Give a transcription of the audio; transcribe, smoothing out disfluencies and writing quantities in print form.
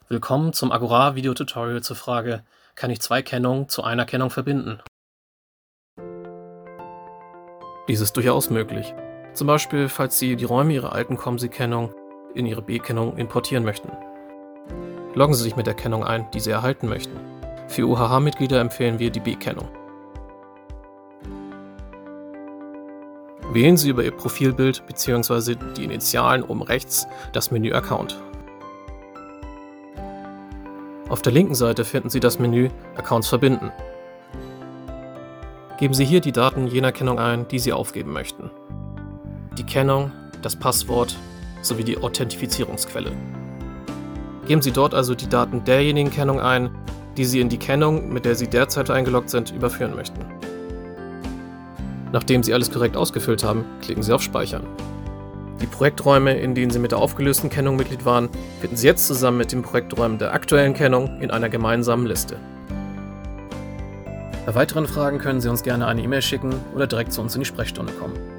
Willkommen zum Agora-Videotutorial zur Frage: Kann ich zwei Kennungen zu einer Kennung verbinden? Dies ist durchaus möglich. Zum Beispiel, falls Sie die Räume Ihrer alten COMSI-Kennung in Ihre B-Kennung importieren möchten. Loggen Sie sich mit der Kennung ein, die Sie erhalten möchten. Für UHH-Mitglieder empfehlen wir die B-Kennung. Wählen Sie über Ihr Profilbild bzw. die Initialen oben rechts das Menü Account. Auf der linken Seite finden Sie das Menü Accounts verbinden. Geben Sie hier die Daten jener Kennung ein, die Sie aufgeben möchten. Die Kennung, das Passwort sowie die Authentifizierungsquelle. Geben Sie dort also die Daten derjenigen Kennung ein, die Sie in die Kennung, mit der Sie derzeit eingeloggt sind, überführen möchten. Nachdem Sie alles korrekt ausgefüllt haben, klicken Sie auf Speichern. Die Projekträume, in denen Sie mit der aufgelösten Kennung Mitglied waren, finden Sie jetzt zusammen mit den Projekträumen der aktuellen Kennung in einer gemeinsamen Liste. Bei weiteren Fragen können Sie uns gerne eine E-Mail schicken oder direkt zu uns in die Sprechstunde kommen.